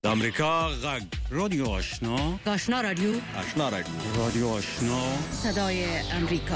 د امریکا غږ رادیو آشنا رادیو رادیو آشنا صدای امریکا.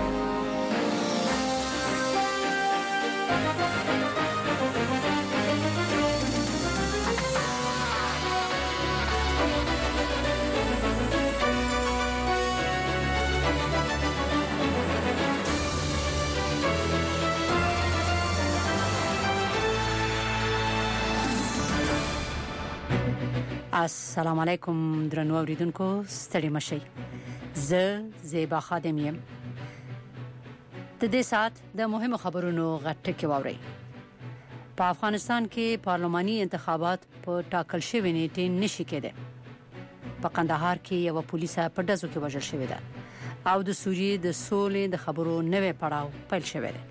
السلام علیکم درنو اوریدونکو، ستړي مشئ. زه زیبا خادم یم. د دې سات د مهمو خبرونو غټه کې واوري. په افغانستان کې پارلماني انتخابات په ټاکل شوی نیټه نشي کېده. په قندهار کې یو پولیسه په دزو کې وژل شوې ده او د سوریې د سولې د خبرو نوې پړاو پیل شوی دی.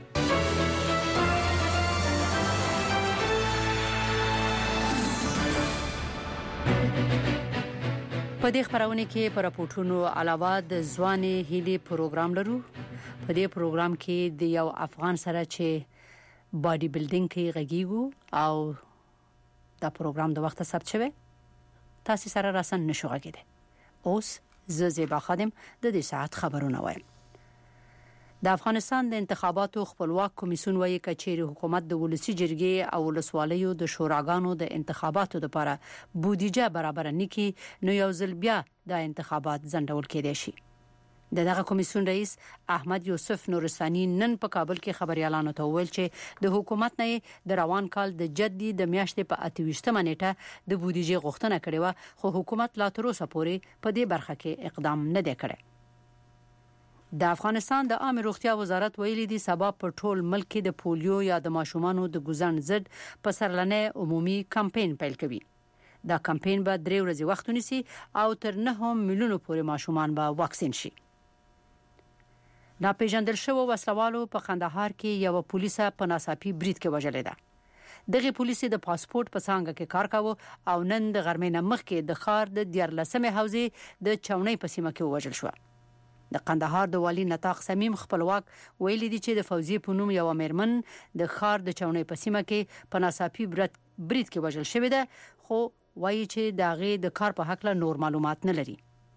په دې خبرونه کې پر راپورټونو علاوه د ځواني هیلي پروګرام لرو. په دې پروګرام کې د یو افغان سره چې باډي بلډینګ کې غږیږو او دا پروګرام د وخت ثبت شوی تاسو سره راسن نشو غږیده. اوس زه زیبا خادم د دې ساعت خبرونه وایم. د افغانستان د انتخاباتو خپلواک کمیسیون وایي کچېری حکومت د ولسی جرګې او ولسوالیو د شوراګانو د انتخاباتو لپاره بودیجه برابر نکي، نو یو ځل بیا د انتخابات ځنډول کېدای شي. دغه کمیسیون رئیس احمد یوسف نورستاني نن په کابل کې خبريالانو ته وویل چې د حکومت نه د روان کال د جدي د میاشتې په 28 نیټه د بودیجه غوښتنه کړې و، خو حکومت لا تر اوسه پورې په دې برخه کې اقدام نه دی کړی. د افغانستان د عامه روغتیا وزارت ویلي دی سبا په ټول ملک کې د پولیو یا د ماشومانو د ګوزن ضد په سرلنه عمومي کمپاین پیل کوي. دا کمپاین به 3 ورځې وخت ونیسي او تر 9 میلیونو پورې ماشومان به واکسین شي. ناپېژندل شوی وسلوالو په قندهار کې یو پولیسه په ناڅاپي برید کې وژلې ده. دغه پولیسه د پاسپورت په څنګه کې کار کاوه او نن د غرمې نه مخکې د خار د 14مې حوزې د چونې په سیمه کې وژل شو. د قندهار د والی نطاق سمیم خپلواک ویلي دي چې د فوزي په نوم یو امرمن د خار د چونې په سیمه کې په ناڅاپي برید کې وژل شوی ده، خو وایي چې داغه د کار په حق له نور معلومات نه لري.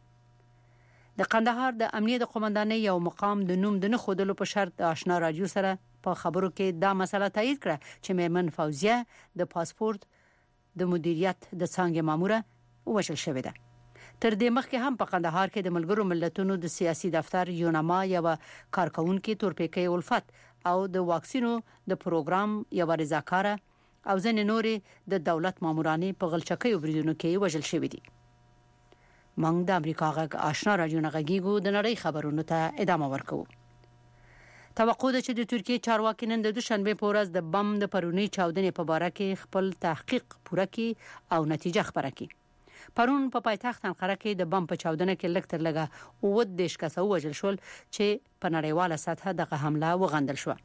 د قندهار د امنیت قومندانۍ یو مقام د نوم د نه خودلو په شرط آشنا رادیو سره په خبرو کې دا مسله تایید کړه چې مېرمن فوزیه د پاسپورت د مدیریت د څنګه ماموره وژل شوې ده. تر دې مخکې هم په قندهار کې د ملګرو ملتونو د سیاسي دفتر یونما یو کارکونکو تورپیکې الفت او د واکسینو د پروګرام یو رضاکاره او ځنې نورې د دولت مامورانه په غلچکۍ بریدونو کې وژل شوې دي. موږ د امریکا غږ آشنا رادیو نغږیږو د نړۍ خبرونو ته ادامه ورکوو. توقع ده چې د ترکیه چارواکي نن د دوشنبه په ورځ د بم د پرونی چاودنې په اړه کې خپل تحقیق پوره کړي او نتیجه خبره کړي. پرون په پایتخت انقره کې د بم په چاودنه کې لږ تر لږه 10 کسه وژل شول چې په نړیواله سطح دغه حمله وغندل شو.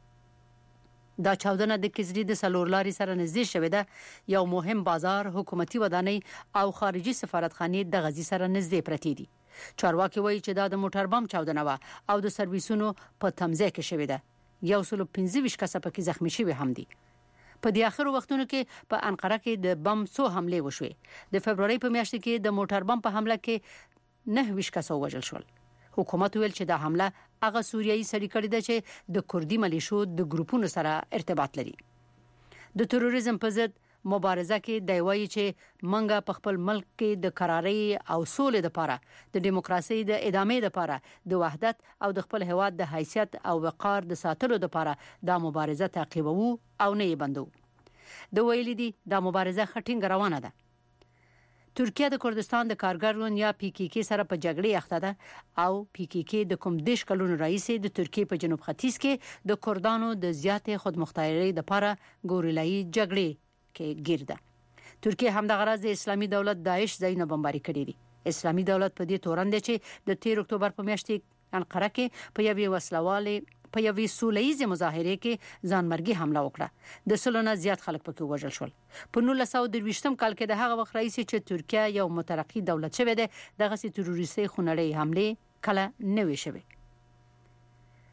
دا چاودنه د کزری د سلورلاري سره نږدې شوې ده. یو مهم بازار، حکومتي ودانۍ او خارجي سفارتخانه د غزي سره نږدې پرتی دي. چارواکي وایي چې دا د موټر بم چاودنه و او د سرویسونو په تمځای کې شوې ده. 125 کسه پکې زخمی شوي هم دي. په دې اخر وختونو کې په انقره کې د بم څو حمله وشوي. د فبرवरी په میاشت کې د موټر بم په حمله کې 9 کسه وژل شول. حکومت ویل چې دا حمله هغه سوریایي سړي کړې ده چې د کوردي ملیشو د ګروپونو سره ارتباط لري. د تروریزم په ضد مبارزه کې دی وایي چې منګه په خپل ملک کې د قرارۍ او سولې لپاره د دیموکراسي د ادامې لپاره د وحدت او د خپل هواد د حیثیت او وقار د ساتلو لپاره دا مبارزه تعقیبوو او نه یې بندو. د ویلي دي دا مبارزه خټینګ روانه ده. ترکیه د کردستان د کارګرون یا پی کی کی سره په جګړه اخته ده او پی کی کی د کوم 10 کلونو رئیس د ترکیه په جنوب ختیځ کې د کردانو د زیاتې خودمختارۍ لپاره ګوریلایي جګړې کې ګرځي. ترکیه هم د غرض اسلامي دولت داعش ځایونه بمباري کړي دي. اسلامي دولت په دې تورن دی چې د 13 اکتوبر په میاشت انقره کې په یوې وسلواله په یوې سولهییزه مظاهره کې ځانمرګي حمله وکړه. د سلونه زیات خلک پکې وژل شول. په 1923 کال کې د هغه وخت رئیس چې ترکیه یو مترقی دولت شوه ده دغه سي تروریستي خونړۍ حمله کله نه وی شوه.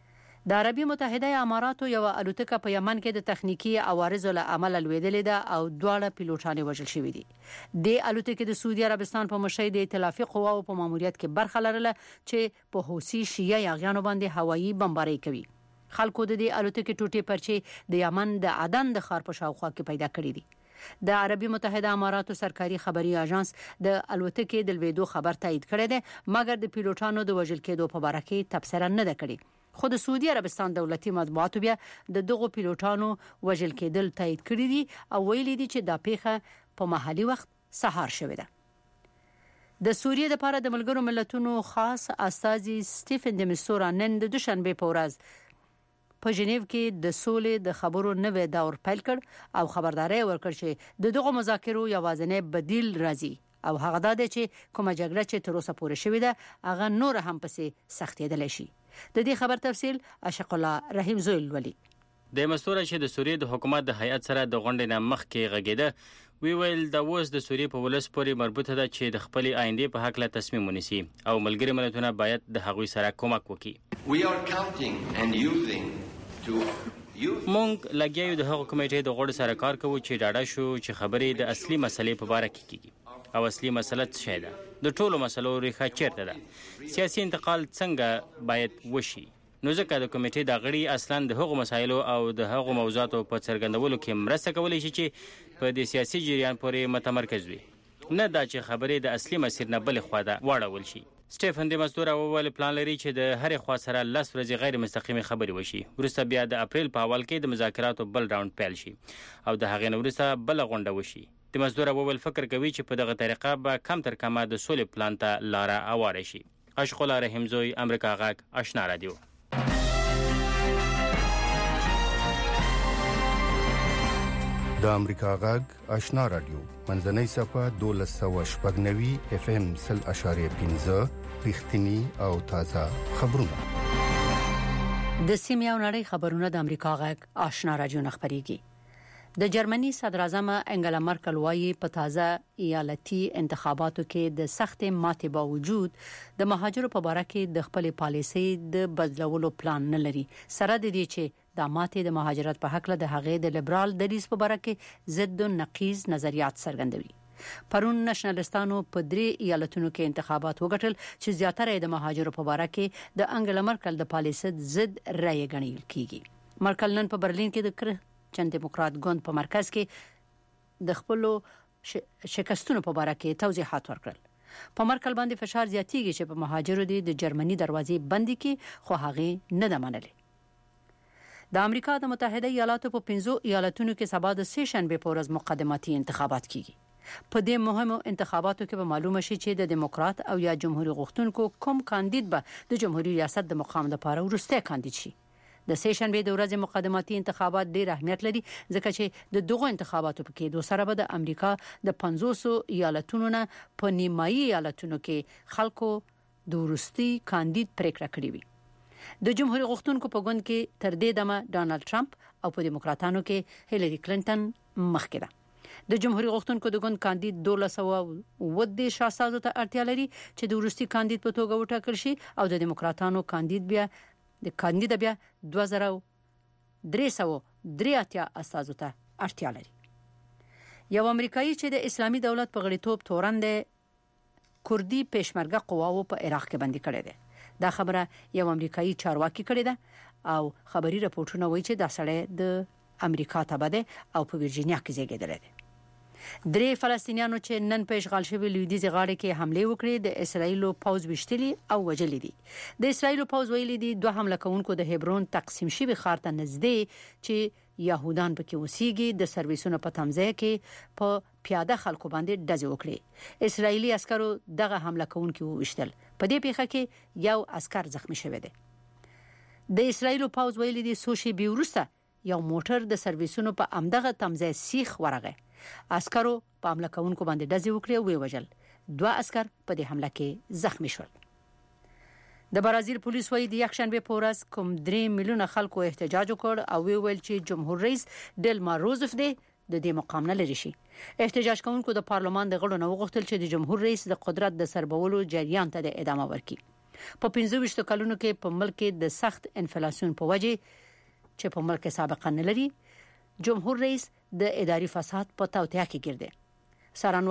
د عربي متحده اماراتو یو الوتکه په یمن کې د تخنیکی عوارضو له امله لویدلې ده او دواړه پیلوټان وژل شوي دي. د الوتکې د سعودي عربستان په مشرۍ د ائتلافي قواو په ماموریت کې برخه لرله چې په حوثي شیعه یاغیانو باندې هوایي بمباري کوي. خلکو د دې الوتکې ټوټې پرچې د یمن د عدن د ښار په شاوخوا کې پیدا کړې دي. د عربي متحده اماراتو سرکاري خبري اژانس د الوتکې د لویدو خبر تایید کړی دی، مګر د پیلوټانو د وژل کېدو په اړه کې تبصره نه ده کړې. خو د سعودي عربستان دولتي مطبوعاتو بیا د دغو پیلوټانو وژل کېدل تایید کړی دي او ویلي دي چې دا پیښه په محلي وخت سهار شوې ده. د سوریې لپاره د ملګرو ملتونو خاص استازي سټیفن د میسورا نن د دوشنبه په ورځ په ژنیو کې د سولې د خبرو نوې دور پیل کړ او خبرداري ورکړ چې د دغو مذاکرو یوازینی بدیل راځي او هغه دا دی چې کومه جګړه چې تر اوسه پورې شوې ده هغه نور هم پسې سختېدلی شي. د دې خبر تفصیل اشق الله رحیم زویل ولی د مسوره چې د سوریې د حکومت د هیئت سره د غونډې نه مخکې غږیده وی ویل د اوس د سوریې په ولس پورې مربوطه ده چې د خپل آینده په حق له تصمیم ونیسي او ملګری ملتونه باید د هغوی سره کومک وکړي. مونږ لګیایو د هغو کمیټې د غړو سره کار کوو چې ډاډه شو چې خبرې د اصلي مسلې په اړه کیږي او اصلي مسله څه شی ده، د ټولو مسلو ریښه چیرته ده، سیاسي انتقال څنګه باید وشي. نو ځکه د کمیټې د غړي اصلا د هغو مسایلو او د هغو موضوعاتو په څرګندولو کې مرسته کولی شي چې په د سیاسي جریان پورې متمرکز وي، نه دا چې خبرې د اصلي مسیر نه بلې خوا ته واړول شي. سټیفن د مزدور وویل پلان لري چې د هرې خوا سره 10 ورځې غیر مستقیمه خبرې وشي، وروسته بیا د اپریل په اول کې د مذاکراتو بل راوند پیل شي او د هغې نه وروسته بل غونډه وشي. د مزدور وویل فکر کوي چې په دغه طریقه به کم تر کمه د سولې پلان ته لاره هواره شي. اشق الله رحیم زوی، امریکا غږ، آشنا رادیو. د امریکا غږ آشنا رادیو منځنۍ صفحه 1290 اف ام 0.5 رښتینی او تازه خبرونه. د سیمې او نړۍ خبرونه د امریکا غږ آشنا رادیو خبريږي. د جرمني صدر اعظم انګلا مرکل وايي په تازه ایالتي انتخاباتو کې د سخت ماتې باوجود د مهاجرو په اړه کې د خپل پالیسي د بدلولو پلان نه لري، سره د دې چې د ماتې د مهاجرت په حق له د هغې د لیبرال دریځ په اړه کې ضد او نقیض نظریات څرګندوي. پرون نشنلستانو په 3 ایالتونو کې انتخابات وګټل چې زیاتره د مهاجرو په اړه کې د انګلا مرکل د پالیسي ضد رائے ګڼل کیږي. مرکل نن په برلین کې د کرسچن دیموکرات ګوند په مرکز کې د خپل شکستونو په اړه کې توضیحات ورکړل. په مرکل باندې فشار زیاتیږي چې په مهاجرو د جرمني دروازې بندي کړي، خو هغه نه ده منلې. د امریکا د متحده ایالاتو په 15 ایالتونو کې سبا د سه شنبه په ورځ مقدماتي انتخابات کیږي. په دې مهمو انتخاباتو کې به معلومه شي چې د دیموکرات او یا جمهوریت غوښتونکو کوم کاندید به د جمهوریت ریاست د مقام لپاره ورسته کاندید شي. د سه شنبه د ورځې مقدماتي انتخابات ډېر اهمیت لري ځکه چې د دغو انتخاباتو په کې د سره به د امریکا د 500 ایالتونو نه په نیمایي ایالتونو کې خلکو د ورستي کاندید پریکړه کړې وي. د جمهوریت غوښتونکو په ګوند کې تر دې دمه ډانلډ ټرمپ او په دیموکراتانو کې هیلری کلینټن مخکې ده. د جمهوریت غوښتونکو د ګوند کاندید 1210 شاسازو ته اړتیا لري چې د ورستي کاندید په توګه وټاکل شي او د دیموکراتانو کاندید بیا 2383 استازو ته اړتیا لري. یو امریکایي چې د اسلامي دولت په غړیتوب تورن دی کوردی پېشمرګه قواو په عراق کې بندي کړي دي. دا خبره یو امریکایي چارواکي کړی ده او خبري راپورټونه وایي چې دا سړی د امریکا تابع دی او په ورجینیا کې زیږیدلی دی. 3 فلسطینیانو چې نن په اشغال شوی لویدیځ غاړه کې حمله وکړې د اسرایلو پوځ وشتلي او وجلي دي. د اسرایلو پوځ ویلي دي 2 حمله کوونکو د هبرون تقسیم شوی ښار ته نږدې چې يهودان پکې اوسېږي د سرویسونو په تمځای کې په پیاده خلکو باندې ډزې وکړي. اسرایلی عسکرو دغه حمله کوونکو وشتل. په دې پیښه کې یو عسكر زخمی شوی دی. د اسرایلو پوځ ویلي دي سوشي بیورسته یو موټر د سرویسونو په امدغه تمځای سیخ ورغه. عسکرو په حمله کوونکو باندې ډزې وکړې او ویوجل. 2 عسكر په دې حمله کې زخمی شول. د برازیل پولیس وایي د یکشنبه په ورځ کوم 3 میلیونه خلکو احتجاج وکړ او ویل چې جمهور رئیس ډیلما روزف دی د دې مقام نه لري شي. احتجاج کوونکو د پارلمان د غړو نه وغوښتل چې د جمهور رئیس د قدرت د سربولو جریان ته د ادامه ورکړي. په 25 کلونو کې په ملک کې د سخت انفلیسیون په وجه چې په ملک سابقه نه لري جمهور رئیس د اداري فساد په توطئه کې ګرځي.